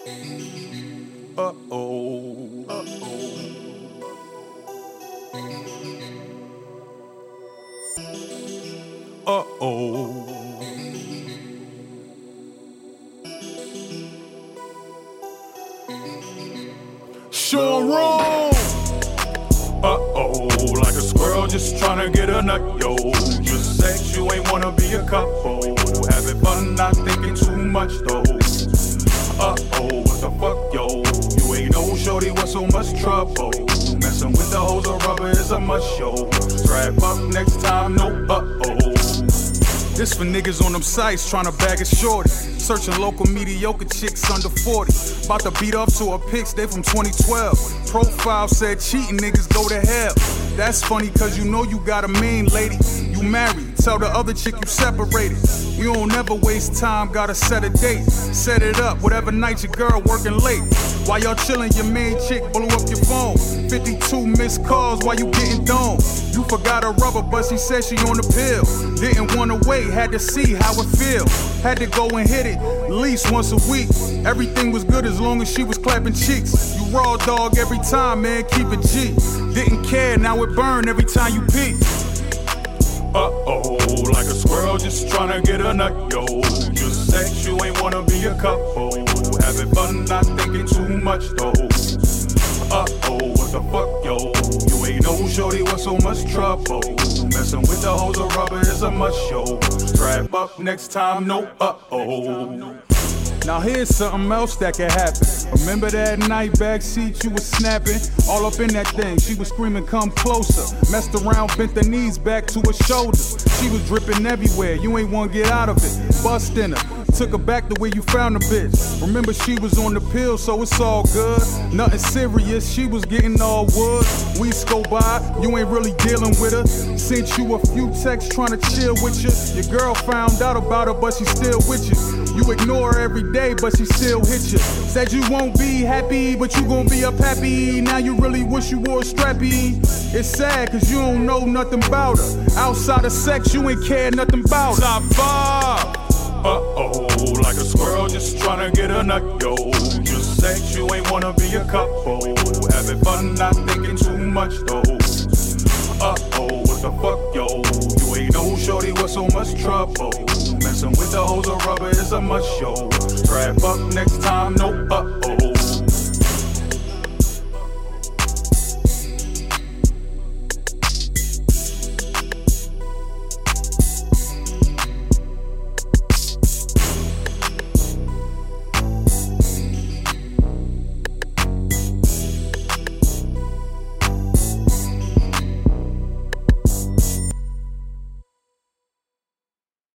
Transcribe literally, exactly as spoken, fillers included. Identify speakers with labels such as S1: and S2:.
S1: Uh-oh, uh-oh. Uh-oh. Sure wrong. Uh-oh, like a squirrel just tryna get a nut, yo. Just sex, you ain't wanna be a couple. Having fun, not thinking too much, though. Uh-oh, what the fuck, yo? You ain't no shorty, what's so much trouble? Messing with the hoes or rubber is a must, yo. Strap up next time, no uh-oh. This for niggas on them sites tryna bag a shorty. Searching local mediocre chicks under forty. About to beat up to her pics, they from twenty twelve. Profile said cheating niggas go to hell. That's funny cause you know you got a mean lady. You married, tell the other chick you separated. You don't never waste time, gotta set a date. Set it up, whatever night your girl working late. While y'all chillin', your main chick blew up your phone. fifty-two missed calls while you getting done. You forgot a rubber, but she said she on the pill. Didn't wanna wait, had to see how it feel. Had to go and hit it, at least once a week. Everything was good as long as she was clapping cheeks. You raw dog every time, man, keep it G. Didn't care, now it burn every time you peek. Uh-oh, like a squirrel just tryna get a nut, yo. Just sex, you ain't wanna be a couple. Having fun, not thinking too much, though. Uh-oh, what the fuck, yo? You ain't no shorty, what's so much trouble? Messing with the hoes or rubber is a must, yo. Strap up next time, no uh-oh. Now here's something else that could happen. Remember that night backseat you was snapping? All up in that thing, she was screaming come closer. Messed around, bent the knees back to her shoulders. She was dripping everywhere, you ain't wanna get out of it. Bust in her, took her back the way you found the bitch. Remember she was on the pill, so it's all good. Nothing serious, she was getting all wood. Weeks go by, you ain't really dealing with her. Sent you a few texts trying to chill with you. Your girl found out about her, but she still with you. You ignore her every day, but she still hit you. Said you won't be happy, but you gon' be up happy. Now you really wish you wore a strappy. It's sad, cause you don't know nothing about her. Outside of sex, you ain't care nothing about her. Top five. Uh-oh, like a squirrel just tryna get a nut, yo. Just sex, you ain't wanna be a couple. Having fun, not thinking too much, though. Uh-oh, what the fuck, yo? You ain't no shorty, what's so much trouble? Messing with the hoes or rubber is a must, yo. Strap up next time, no